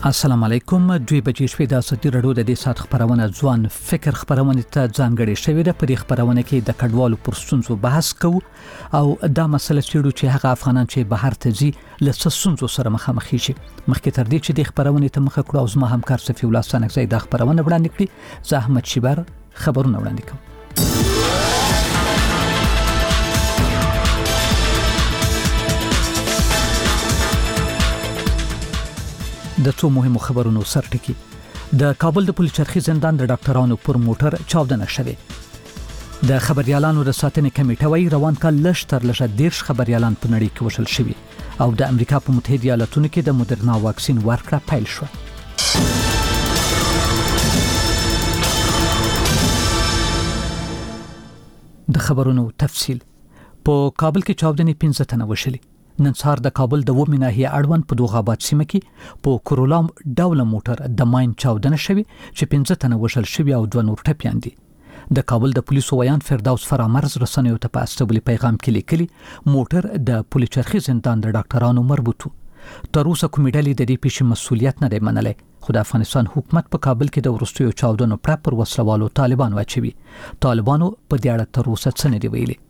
السلام علیکم. 2 بجې شپې د ازادي راډیو د دې سات خبرونه ځوان فکر خبرونه ته ځانګړې شوې ده. په دې خبرونه کې د کډوالو پر ستونزو بحث کوو او دا مسله چې هغه افغانان چې بهر ته ځي له ستونزو سره مخامخ شي. مخکې تر دې چې د خبرونه ته مخه کړو او زما همکار صفي الله سنگزی د خبرونه وړاندې کړي، زه احمد شیبر خبرونه وړاندې کوم. د څو مهمو خبرونو سرټکی. د کابل د پولیس چرخي زندان د ډاکټرانو پر موټر چاودنه شوه. د خبريالانو د ساتنې کمیټه وايي روان کال لږ تر لږه 10 خبريالان په نړۍ کې وشل شوي او د امریکا په متحده ایالاتونو کې د مدرنا واکسین ورکړه پیل شو. د خبرونو تفصیل. په کابل کې چاودنې 15 تنه وشلې. نن سهار د کابل د ومه ناحیه اړوند په دوغ آباد سیمه کې په کورولام ډول موټر د ماین چاودنه شوی چې 15 تنه وشل شوی او 2 نور ټپيان دي. د کابل د پولیسو ویان فردوس فرامرز رسنیو ته په استقبالي پیغام کې لیکلي موټر د پولیس چرخي زندان د ډاکټرانو مربوط وو. تر اوسه کومې ډلې د دې پیښې مسولیت نه دی منلی، خو د افغانستان حکومت په کابل کې د ورستیو چاودنو پر وسلوالو طالبان واچوي. طالبانو په دې اړه تر اوسه څه نه دی ویلي.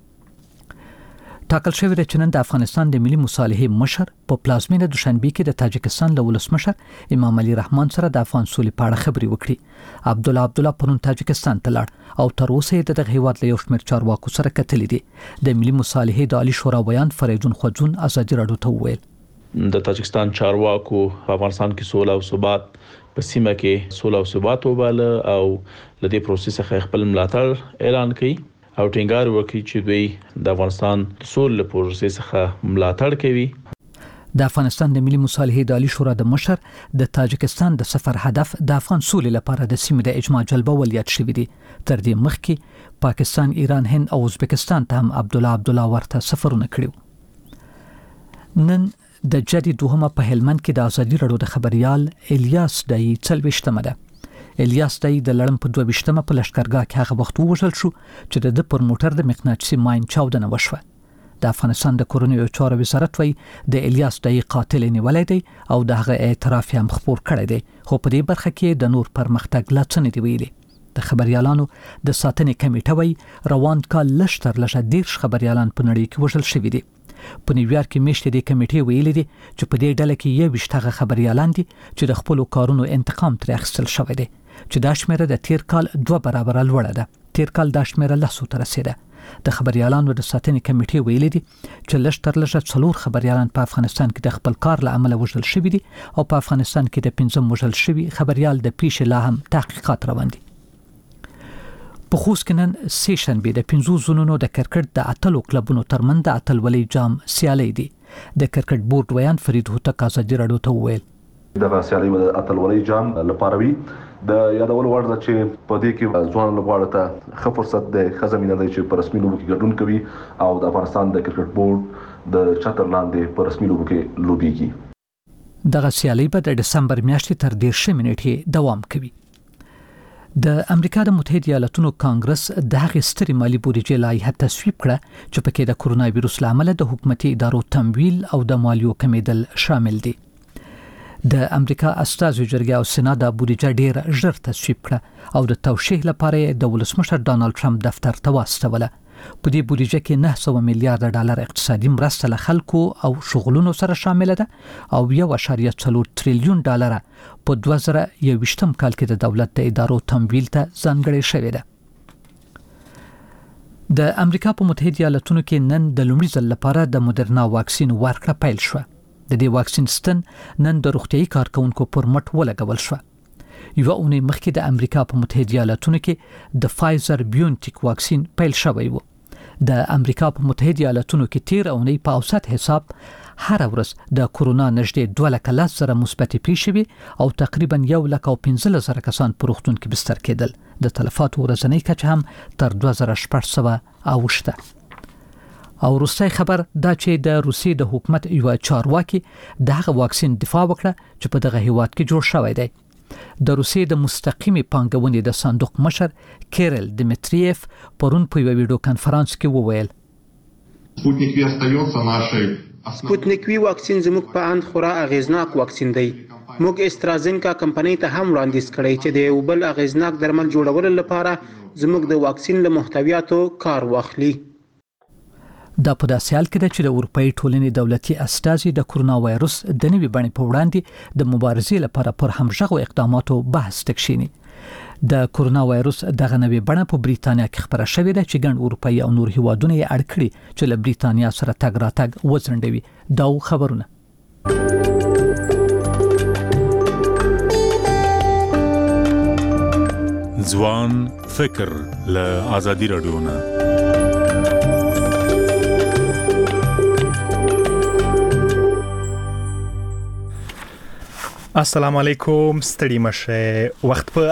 ټاکل شوی د چنن د افغانستان د ملي مصالحې مشر په پلازمینه دوشنبه کې د تاجکستان له ولسمشر امام علي رحمان سره د افغان سولې په اړه خبري وکړي. عبدالله پرون تاجکستان ته لاړ او تر اوسه د دغه هیواد له یو شمېر چارواکو سره کتلې دي. د ملي مصالحې د عالی شورا بیان فریدون خوځون ازادي راډیو ته وویل د تاجکستان چارواکو افغانستان کې سوله او ثبات په سیمه کې سوله او ثبات وباله او لدې پروسې څخه خپل ملاتړ اعلان کړي او ټینګار وکړي چې دوی د افغانستان سولې پروسې څخه ملاتړ کوي. د افغانستان د ملي مصالحې د عالی شورا د مشر د تاجکستان د سفر هدف د افغان سولې لپاره د سیمې د اجماع جلبول یاد شوی دی. تر دې مخکې پاکستان، ایران، هند او ازبکستان ته هم عبدالله ورته سفرونه کړیو. نن د جدي دوهمه په هلمند کې د ازادي راډیو د خبريال الیاس دای 40 ده. الیاس دای د لړم په 22مه په لشکرګاه کې هغه وخت وژل شو چې د پر موټر د مقناطیسي ماین چاودنه وشوه. د افغانستان د کورونیو چارو وزارت وايي د الیاس دای قاتل نیولای دی او دغه اعتراف هم خبر کړی دی، خو په دې برخه کې د نور پرمختګ لا څه نه دی ویلي. د خبريالانو د ساتنې کمیټه وايي روان کال لږ تر لږه 10 خبريالان په نړۍ کې وژل شوي دي. په نیویارک کې میشته د کمیټې ویلي دي چې په دې ډله کې 21 خبريالان دي چې د خپل کارونو انتقام تر اخیستل شوی دی، چې دا شمیره د تیر کال 2 برابر لوړه ده. تیر کال دا شمیره 10 ته رسیده. د خبريالانو د ساتنې کمیټې ویلي دي چې لږ تر لږه 4 خبريالان په افغانستان کې د خپل کار له امله وژل شوي دي او په افغانستان کې د 15 وژل شوي خبريال د پیښې لا هم تحقیقات روان دي. په خوست کې نن سه شنبه د 15 زونونو د کرکټ د اتلو کلبونو ترمنځ د اتلولۍ جام سیالي دي. د کرکټ بورډ ویان فرید هوتک ازادي راډیو ته وویل د سیالي د اتلولۍ جام لپاره وی د یادول وړ ده چې په دې کې ځوان لپاره ته ښه فرصت ده خزمینه ده چې په رسمي لوبو کې ګډون کوي او د افغانستان د کرکټ بورډ د چتر لاندې په رسمي لوبو کې لوبيږي. دغه سیالي به د دسمبر میاشتې تر 10 منټې دوام کوي. د امریکا د متحده ایالاتونو کانګرس د هغې سترې مالی بودیجې لایحه تصویب کړه چې پکې د کرونا وایروس لامل د حکومتي ادارو تمویل او د مالیو کمیدل شامل دي. د امریکا استازو جرګه او سنا د بودیجه ډیر ژر تصویب کړه او د توشیح لپاره د ولسمشر ډانلډ ټرمپ دفتر ته واستوله. په دې بودیجه کې 900 میلیارډ ډالر اقتصادي مرسته له خلکو او شغلونو سره شامل ده او 1.4 تریلیون ډالر په 2021 کال کې د دولت د ادارو تمویل ته ځانګړی شوی ده. د امریکا په متحده ایالاتونو کې نن د لومړي ځل لپاره د مدرنا واکسین ورکړه پیل شو. د دې واکسین ستن نن د روغتيایي کارکونکو پر مټ ولګول شو. یو اونۍ مخکې د امریکا په متحده ایالاتونو کې د فایزر بیونټیک واکسین پیل شوی و. د امریکا په متحده ایالاتونو کې تیر اونۍ په اوسط حساب هر ورځ د کورونا نږدې 2,00,000 مثبت پیښې او تقریبا 1,15,000 کسان په روغتون کې بستر کېدل. د تلفاتو ورځنی کچه هم تر 2,600 اوښته. او روسي خبر دا چې د روسي د حکومت یو چارواکي دغه واکسین دفاع وکړه چې په دغه هیواد کې جوړ شوی دی. د روسیې د مستقیمي پانګونې د صندوق مشر کیرل دیمیتریف پرون په یو ویډیو کانفرنس کې وویل سپوتنیک وی واکسین زموږ په اند خورا اغیزناک واکسین دی موږ استرازینکا کمپنۍ ته هم وړاندیز کړی چې د یو بل اغیزناک درمل جوړولو لپاره زموږ د واکسین له محتویاتو کار واخلي. دا په داسې حال کې ده چې د اروپאי ټولنې دولتي استازي د کرونا وایروس د نوي بڼې په وړاندې د مبارزې لپاره پر همغږو اقداماتو بحث تکشینی. د کرونا وایروس دغه نوي بڼه په بریتانیا کې خبره شوې ده چې ګڼ اروپאי او نور هیوادونه یې اړ کړي چې له بریتانیا سره تګ راتګ وځنډوي. دا خبرونه ځوان فکر له آزادي رادیو نه. السلام علیکم، ستړي مشه. وخت په